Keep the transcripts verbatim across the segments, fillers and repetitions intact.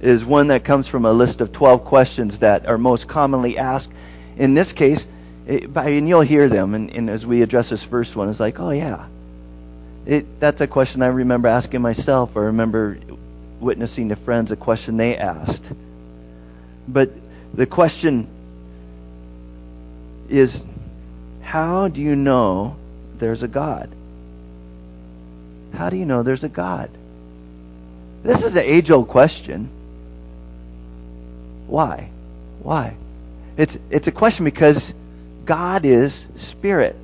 is one that comes from a list of twelve questions that are most commonly asked. In this case, it, and you'll hear them, and, and as we address this first one, it's like, oh yeah, it, that's a question I remember asking myself, or remember witnessing to friends a question they asked. But the question is, how do you know there's a God? How do you know there's a God? This is an age-old question. Why? Why? It's it's a question because God is spirit.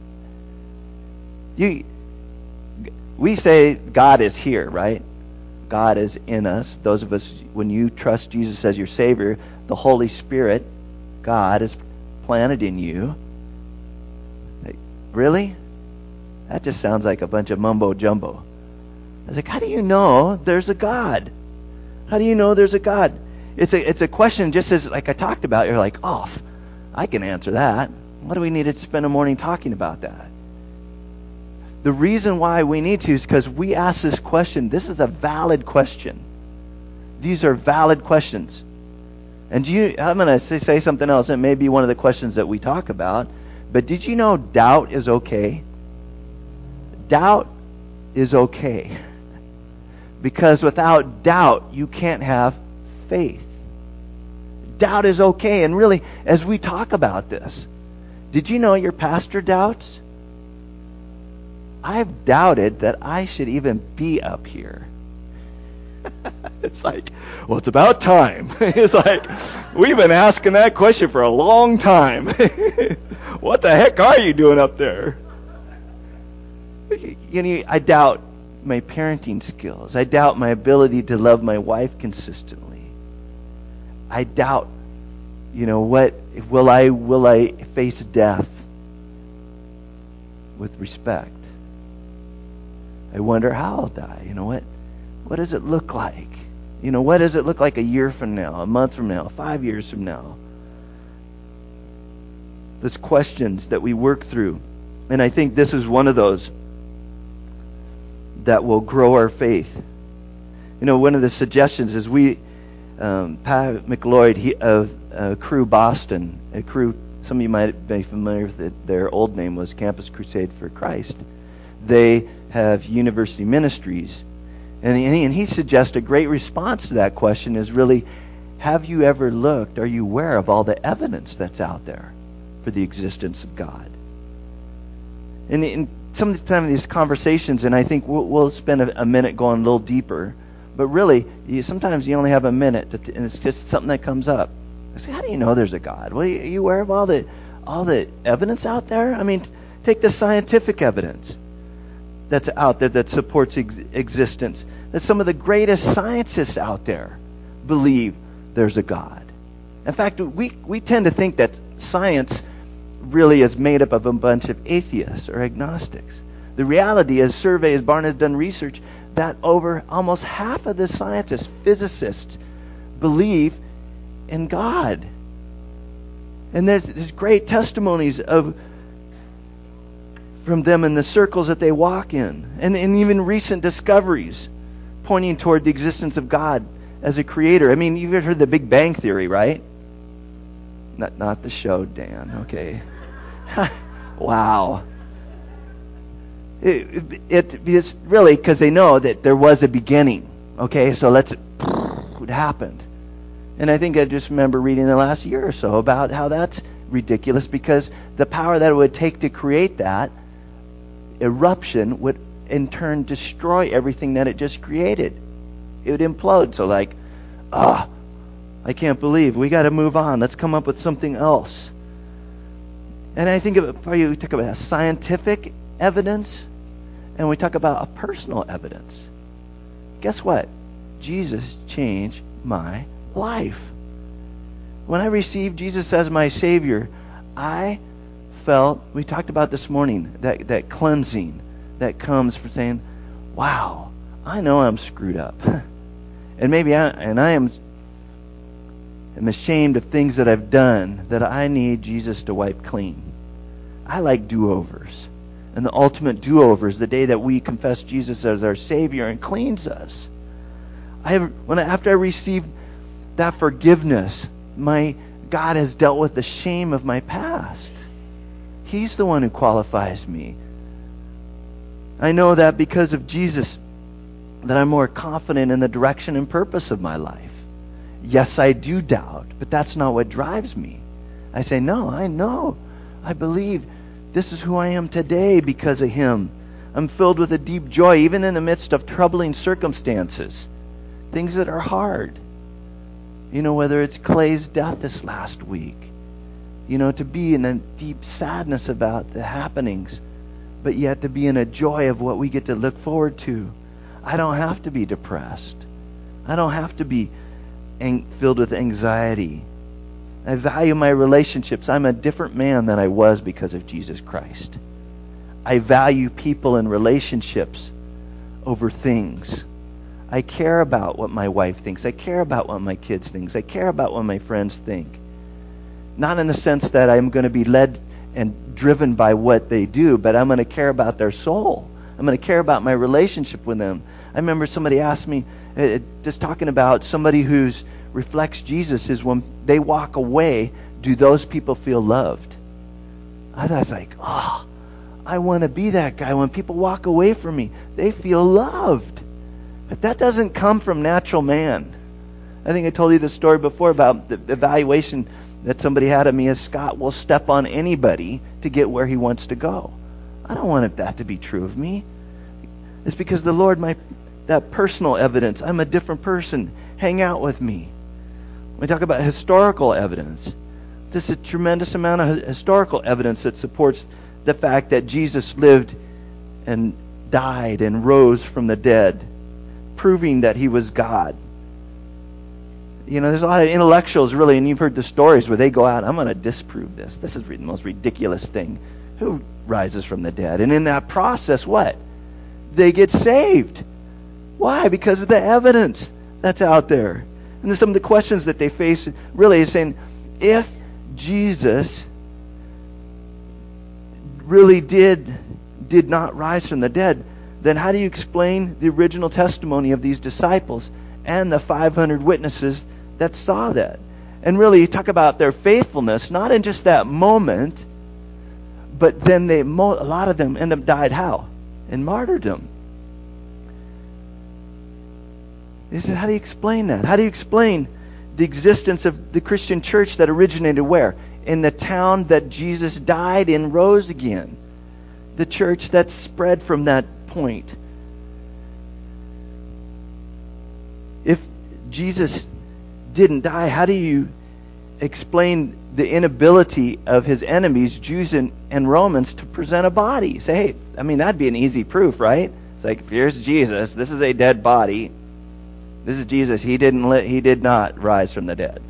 You, we say God is here, right? God is in us. Those of us, when you trust Jesus as your Savior, the Holy Spirit, God, is planted in you. Like, really? That just sounds like a bunch of mumbo jumbo. I was like, how do you know there's a God? How do you know there's a God? It's a it's a question just as like I talked about. You're like, oh, I can answer that. What do we need to spend a morning talking about that? The reason why we need to is because we ask this question. This is a valid question. These are valid questions. And do you, I'm going to say, say something else. It may be one of the questions that we talk about. But did you know doubt is okay? Doubt is okay. Because without doubt, you can't have faith. Doubt is okay. And really, as we talk about this, did you know your pastor doubts? I've doubted that I should even be up here. It's like, well, it's about time. It's like, we've been asking that question for a long time. What the heck are you doing up there? You know, I doubt my parenting skills. I doubt my ability to love my wife consistently. I doubt, you know, what will I will I face death with respect? I wonder how I'll die. You know what? What does it look like? You know, what does it look like a year from now, a month from now, five years from now? Those questions that we work through. And I think this is one of those that will grow our faith. You know, one of the suggestions is we, um, Pat McLeod he, of uh, Cru Boston, a Cru, some of you might be familiar with it, their old name was Campus Crusade for Christ. They have university ministries. And he, and he suggests a great response to that question is really, have you ever looked, are you aware of all the evidence that's out there for the existence of God? And, and some of these conversations, and I think we'll, we'll spend a, a minute going a little deeper, but really, you, sometimes you only have a minute, to, and it's just something that comes up. I say, how do you know there's a God? Well, are you aware of all the all the evidence out there? I mean, take the scientific evidence that's out there that supports ex- existence. That some of the greatest scientists out there believe there's a God. In fact, we, we tend to think that science really is made up of a bunch of atheists or agnostics. The reality is, surveys, Barna has done research, that over almost half of the scientists, physicists, believe in God. And there's, there's great testimonies of from them in the circles that they walk in. And, and even recent discoveries pointing toward the existence of God as a creator. I mean, you've heard the Big Bang Theory, right? Not not the show, Dan. Okay. Wow. It, it, it's really because they know that there was a beginning. Okay, so let's... What happened? And I think I just remember reading the last year or so about how that's ridiculous because the power that it would take to create that eruption would in turn destroy everything that it just created. It would implode. So like, ah, oh, I can't believe we got to move on. Let's come up with something else. And I think of, we talk about scientific evidence, and we talk about a personal evidence. Guess what? Jesus changed my life. When I received Jesus as my Savior, I felt, we talked about this morning, that, that cleansing that comes from saying, wow, I know I'm screwed up. And maybe I, and I am, am ashamed of things that I've done that I need Jesus to wipe clean. I like do-overs. And the ultimate do-over is the day that we confess Jesus as our Savior and cleans us. I have, when I, after I received that forgiveness, my God has dealt with the shame of my past. He's the one who qualifies me. I know that because of Jesus, that I'm more confident in the direction and purpose of my life. Yes, I do doubt, but that's not what drives me. I say, no, I know. I believe this is who I am today because of Him. I'm filled with a deep joy, even in the midst of troubling circumstances, things that are hard. You know, whether it's Clay's death this last week, you know, to be in a deep sadness about the happenings, but yet to be in a joy of what we get to look forward to. I don't have to be depressed. I don't have to be ang- filled with anxiety. I value my relationships. I'm a different man than I was because of Jesus Christ. I value people and relationships over things. I care about what my wife thinks. I care about what my kids think. I care about what my friends think. Not in the sense that I'm going to be led and driven by what they do, but I'm going to care about their soul. I'm going to care about my relationship with them. I remember somebody asked me, uh, just talking about somebody who's reflects Jesus, is when they walk away, do those people feel loved? I was like, oh, I want to be that guy. When people walk away from me, they feel loved. But that doesn't come from natural man. I think I told you the story before about the evaluation that somebody had of me as Scott will step on anybody to get where he wants to go. I don't want that to be true of me. It's because the Lord, my that personal evidence, I'm a different person. Hang out with me. When we talk about historical evidence, there's a tremendous amount of historical evidence that supports the fact that Jesus lived and died and rose from the dead, proving that He was God. You know, there's a lot of intellectuals, really, and you've heard the stories where they go out, I'm going to disprove this. This is the most ridiculous thing. Who rises from the dead? And in that process, what? They get saved. Why? Because of the evidence that's out there. And some of the questions that they face really is saying, if Jesus really did did not rise from the dead, then how do you explain the original testimony of these disciples and the five hundred witnesses that saw that? And really, you talk about their faithfulness, not in just that moment, but then they, a lot of them end up died how? In martyrdom. He said, how do you explain that? How do you explain the existence of the Christian church that originated where? In the town that Jesus died and rose again. The church that spread from that point. If Jesus didn't die, how do you explain the inability of His enemies, Jews and, and Romans, to present a body? Say, hey, I mean, that'd be an easy proof, right? It's like, here's Jesus. This is a dead body. This is Jesus. He didn't let, he did not rise from the dead.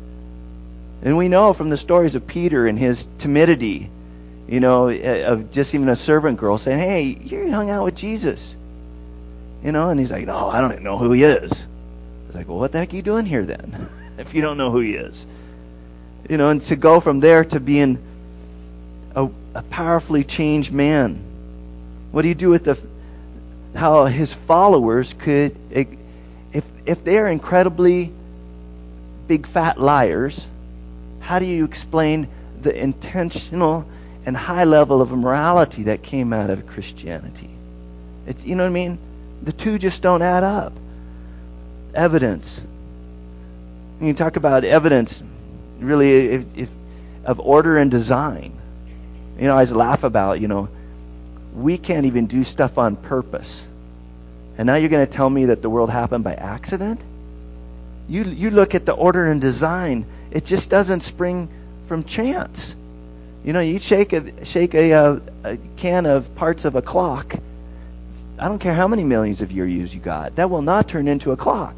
And we know from the stories of Peter and his timidity, you know, of just even a servant girl saying, hey, you hung out with Jesus. You know, and he's like, no, I don't even know who He is. It's like, well, what the heck are you doing here then? If you don't know who He is. You know, and to go from there to being a, a powerfully changed man. What do you do with the how His followers could, if if they are incredibly big fat liars, how do you explain the intentional and high level of morality that came out of Christianity? It, you know what I mean? The two just don't add up. Evidence. When you talk about evidence, really, if, if of order and design. You know, I always laugh about, you know, we can't even do stuff on purpose. And now you're going to tell me that the world happened by accident? You you look at the order and design, it just doesn't spring from chance. You know, you shake a shake a, a, a can of parts of a clock. I don't care how many millions of years you got. That will not turn into a clock.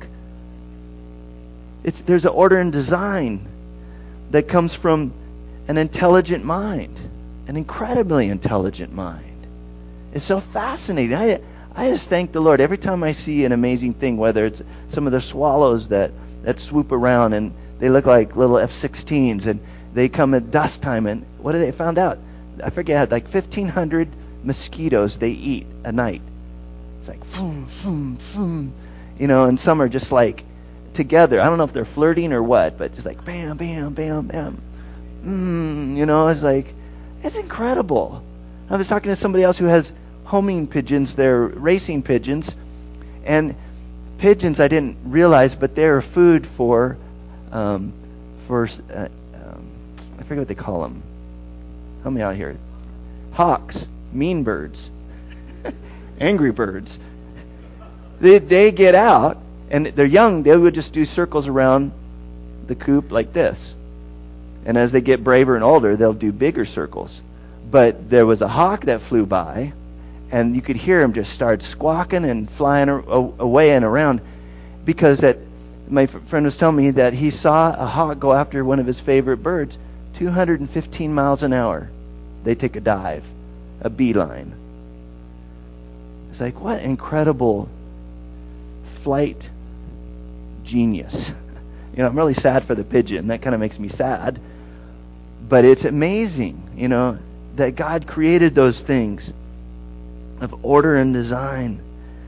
It's there's an order and design that comes from an intelligent mind, an incredibly intelligent mind. It's so fascinating. I I just thank the Lord every time I see an amazing thing, whether it's some of the swallows that, that swoop around and they look like little F sixteens and they come at dust time, and what did they found out? I forget, like fifteen hundred mosquitoes they eat a night. It's like, boom, boom, boom. You know, and some are just like together. I don't know if they're flirting or what, but just like bam, bam, bam, bam. Mm, you know, it's like, it's incredible. I was talking to somebody else who has homing pigeons. They're racing pigeons. And pigeons, I didn't realize, but they're food for, um, for uh, um, I forget what they call them. Help me out here. Hawks, mean birds, angry birds. They they get out, and they're young. They would just do circles around the coop like this. And as they get braver and older, they'll do bigger circles. But there was a hawk that flew by, and you could hear him just start squawking and flying away and around, because that my friend was telling me that he saw a hawk go after one of his favorite birds, two hundred fifteen miles an hour. They take a dive, a beeline. It's like, what incredible flight genius. You know, I'm really sad for the pigeon. That kind of makes me sad. But it's amazing, you know, that God created those things of order and design.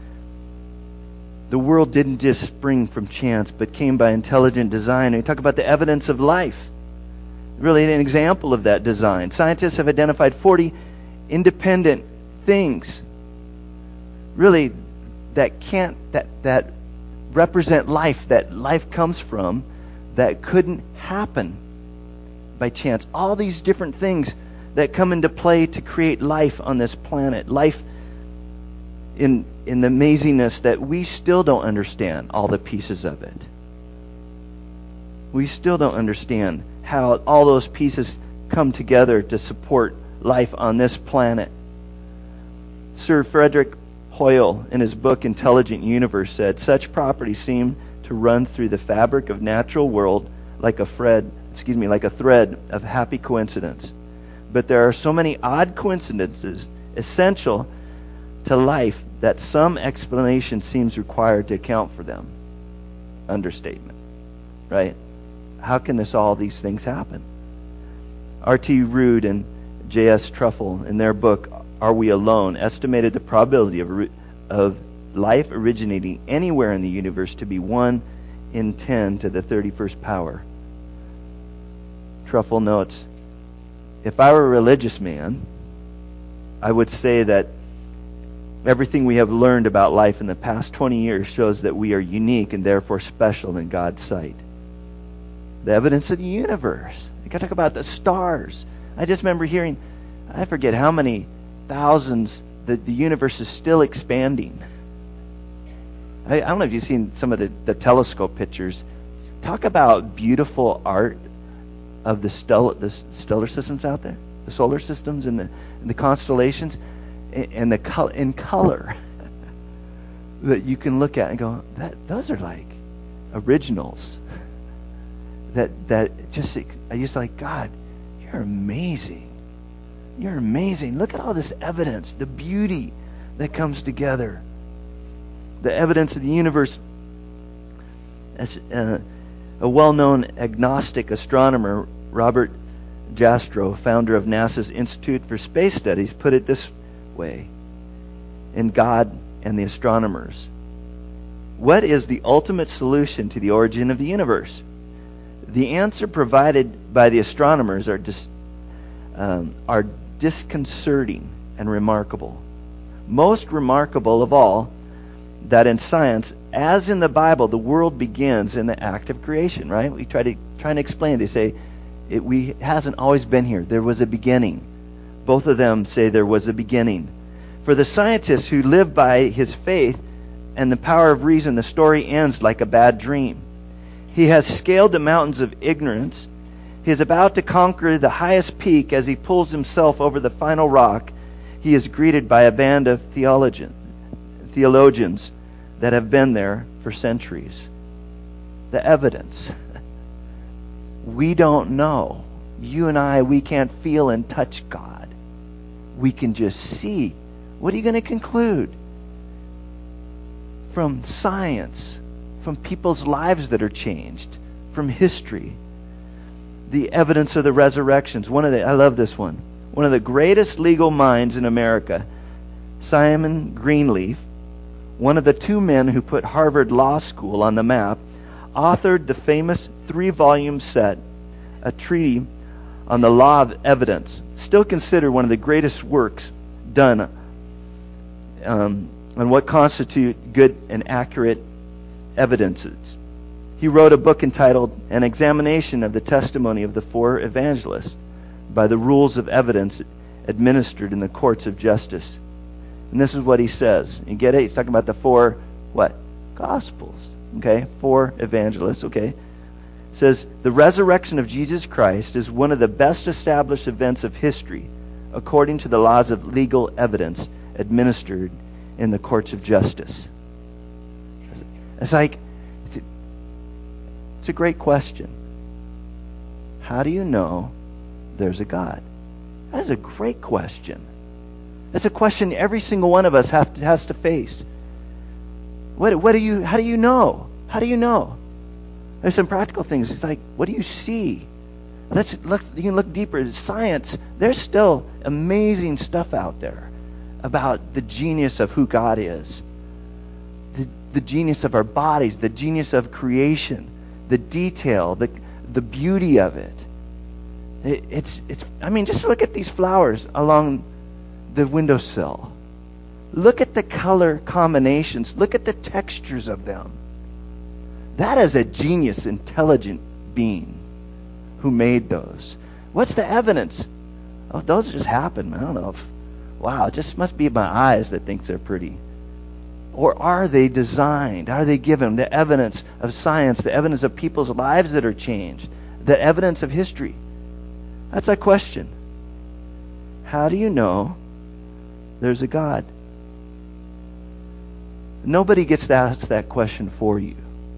The world didn't just spring from chance, but came by intelligent design. And we talk about the evidence of life. Really an example of that design. Scientists have identified forty independent things, really, that can't, that, that represent life, that life comes from, that couldn't happen by chance. All these different things that come into play to create life on this planet. Life in in the amazingness that we still don't understand all the pieces of it. We still don't understand how all those pieces come together to support life on this planet. Sir Frederick Hoyle, in his book Intelligent Universe, said, such properties seem to run through the fabric of natural world like a thread, excuse me, like a thread of happy coincidence. But there are so many odd coincidences essential to life that some explanation seems required to account for them. Understatement, right? How can this all these things happen? R T Rood and J S Truffle, in their book Are We Alone, estimated the probability of of life originating anywhere in the universe to be one in ten to the thirty-first power. Truffle notes, if I were a religious man, I would say that everything we have learned about life in the past twenty years shows that we are unique and therefore special in God's sight. The evidence of the universe. You got to talk about the stars. I just remember hearing, I forget how many thousands, the, the universe is still expanding. I, I don't know if you've seen some of the, the telescope pictures. Talk about beautiful art of the, stel- the stellar systems out there, the solar systems and the, and the constellations, and, and the col- in color that you can look at and go, that those are like originals. That that just I just like, God, you're amazing. You're amazing. Look at all this evidence, the beauty that comes together. The evidence of the universe. As uh, a well-known agnostic astronomer, Robert Jastrow, founder of NASA's Institute for Space Studies, put it this way in God and the Astronomers. What is the ultimate solution to the origin of the universe? The answer provided by the astronomers are dis, um, are disconcerting and remarkable. Most remarkable of all, that in science, as in the Bible, the world begins in the act of creation. Right? We try to try and explain. They say it we hasn't always been here. There was a beginning. Both of them say there was a beginning. For the scientists who live by his faith and the power of reason, the story ends like a bad dream. He has scaled the mountains of ignorance. He is about to conquer the highest peak. As he pulls himself over the final rock, he is greeted by a band of theologian, theologians that have been there for centuries. The evidence. We don't know. You and I, we can't feel and touch God. We can just see. What are you going to conclude from science? From people's lives that are changed, from history, the evidence of the resurrections. One of the, I love this one. One of the greatest legal minds in America, Simon Greenleaf, one of the two men who put Harvard Law School on the map, authored the famous three-volume set, A Treatise on the Law of Evidence, still considered one of the greatest works done um, on what constitute good and accurate evidences. He wrote a book entitled An Examination of the Testimony of the Four Evangelists by the Rules of Evidence Administered in the Courts of Justice. And this is what he says. You get it? He's talking about the four, what? Gospels. Okay? Four evangelists. Okay? It says, the resurrection of Jesus Christ is one of the best established events of history according to the laws of legal evidence administered in the courts of justice. It's like, it's a great question. How do you know there's a God? That's a great question. That's a question every single one of us have to, has to face. What, what do you? How do you know? How do you know? There's some practical things. It's like, what do you see? Let's look. You can look deeper. Science. There's still amazing stuff out there about the genius of who God is, the, the genius of our bodies, the genius of creation, the detail, the the beauty of it. it. It's it's. I mean, just look at these flowers along the windowsill. Look at the color combinations. Look at the textures of them. That is a genius, intelligent being who made those. What's the evidence? Oh, those just happen. I don't know if, wow, it just must be my eyes that thinks they're pretty. Or are they designed? Are they given the evidence of science, the evidence of people's lives that are changed, the evidence of history? That's a question. How do you know there's a God? Nobody gets to ask that question for you.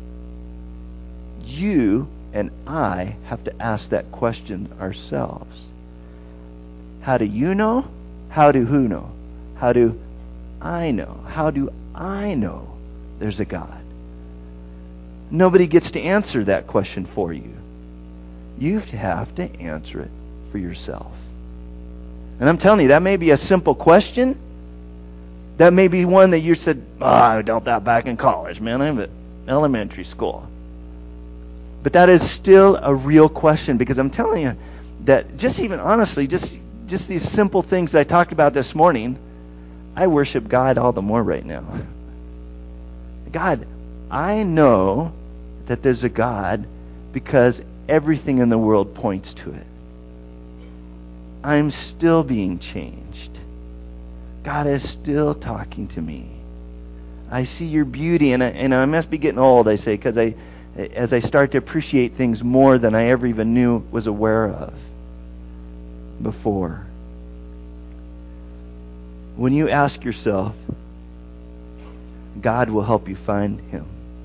You and I have to ask that question ourselves. How do you know? How do who know? How do I know? How do I know there's a God? Nobody gets to answer that question for you. You have to answer it for yourself. And I'm telling you, that may be a simple question. That may be one that you said, oh, I dealt that back in college, man. I'm at elementary school. But that is still a real question, because I'm telling you that just even honestly, just just these simple things that I talked about this morning, I worship God all the more right now. God, I know that there's a God because everything in the world points to it. I'm still being changed. God is still talking to me. I see your beauty, and I, and I must be getting old, I say, because I, as I start to appreciate things more than I ever even knew was aware of before. When you ask yourself, God will help you find him.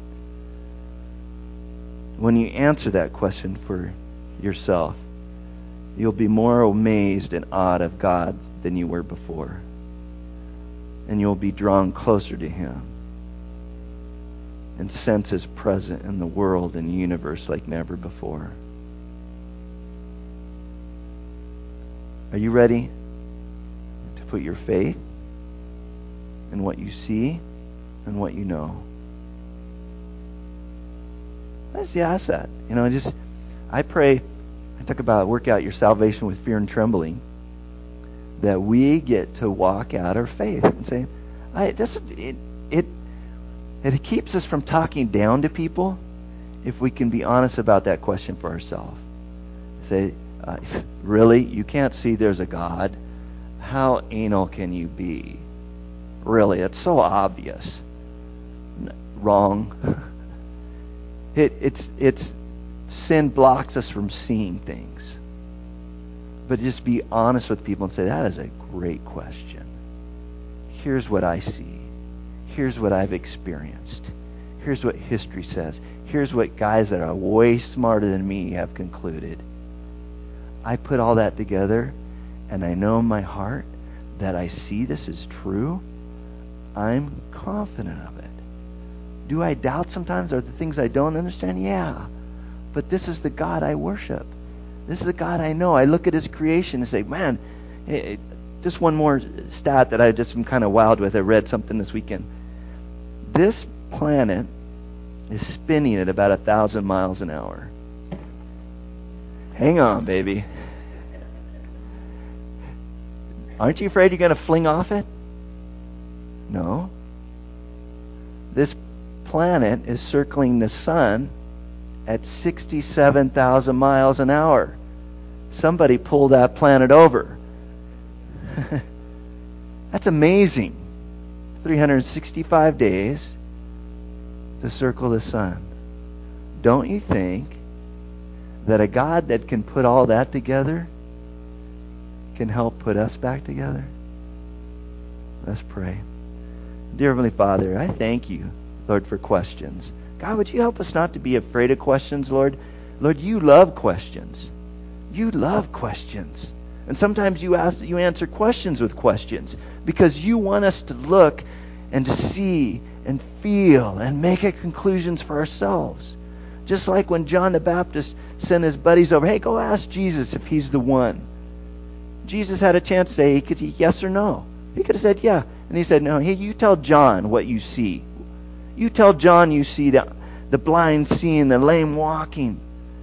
When you answer that question for yourself, you'll be more amazed and awed of God than you were before. And you'll be drawn closer to him and sense his presence in the world and universe like never before. Are you ready to put your faith in what you see and what you know? Let's just ask that. You know, just I pray, I talk about work out your salvation with fear and trembling, that we get to walk out our faith and say, I just it it it keeps us from talking down to people if we can be honest about that question for ourselves. Say, uh, really, you can't see there's a God? How anal can you be? Really, it's so obvious. Wrong. it it's it's sin blocks us from seeing things. But just be honest with people and say, that is a great question. Here's what I see. Here's what I've experienced. Here's what history says. Here's what guys that are way smarter than me have concluded. I put all that together, and I know in my heart that I see this is true. I'm confident of it. Do I doubt sometimes? Are there things I don't understand? Yeah. But this is the God I worship. This is the God I know. I look at his creation and say, man, it, just one more stat that I just been kind of wild with. I read something this weekend. This planet is spinning at about a thousand miles an hour. Hang on, baby. Aren't you afraid you're going to fling off it? No. This planet is circling the sun at sixty-seven thousand miles an hour. Somebody pulled that planet over. That's amazing. three hundred sixty-five days to circle the sun. Don't you think that a God that can put all that together can help put us back together? Let's pray. Dear Heavenly Father, I thank you, Lord, for questions. God, would you help us not to be afraid of questions, Lord? Lord, you love questions. You love questions. And sometimes you ask, you answer questions with questions because you want us to look and to see and feel and make conclusions for ourselves. Just like when John the Baptist sent his buddies over, hey, go ask Jesus if he's the one. Jesus had a chance to say he could say yes or no. He could have said yeah. And he said, no, hey, you tell John what you see. You tell John you see the, the blind seeing, the lame walking,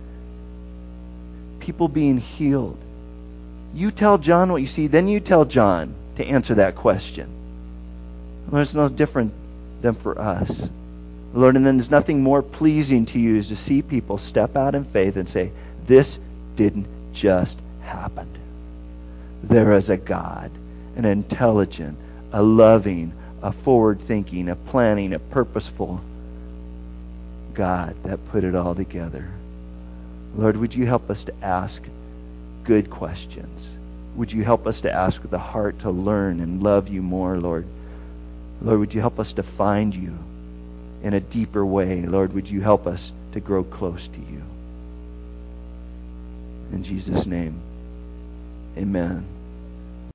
people being healed. You tell John what you see, then you tell John to answer that question. Well, it's no different than for us. Lord, and then there's nothing more pleasing to you is to see people step out in faith and say, this didn't just happen. There is a God, an intelligent, a loving, a forward-thinking, a planning, a purposeful God that put it all together. Lord, would you help us to ask good questions? Would you help us to ask with the heart to learn and love you more, Lord? Lord, would you help us to find you in a deeper way? Lord, would you help us to grow close to you? In Jesus' name, amen.